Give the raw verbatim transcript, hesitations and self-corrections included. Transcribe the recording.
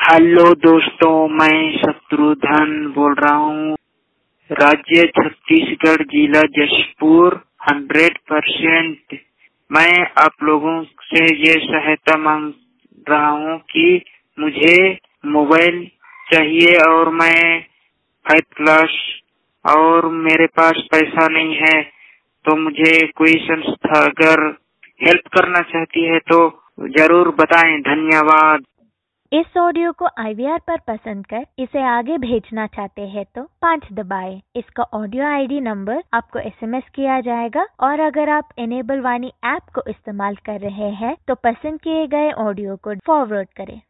Hello दोस्तों, मैं शत्रुघ्न बोल रहा हूँ। राज्य छत्तीसगढ़, जिला जशपुर, हंड्रेड परसेंट। मैं आप लोगों से ये सहायता मांग रहा हूँ कि मुझे मोबाइल चाहिए और मैं फाइव क्लास और मेरे पास पैसा नहीं है, तो मुझे कोई संस्था अगर हेल्प करना चाहती है तो जरूर बताएं। धन्यवाद। इस ऑडियो को आई वी आर पर पसंद कर इसे आगे भेजना चाहते हैं तो पाँच दबाएं। इसका ऑडियो आई डी नंबर आपको एस एम एस किया जाएगा और अगर आप एनेबल वाणी ऐप को इस्तेमाल कर रहे हैं तो पसंद किए गए ऑडियो को फॉरवर्ड करें।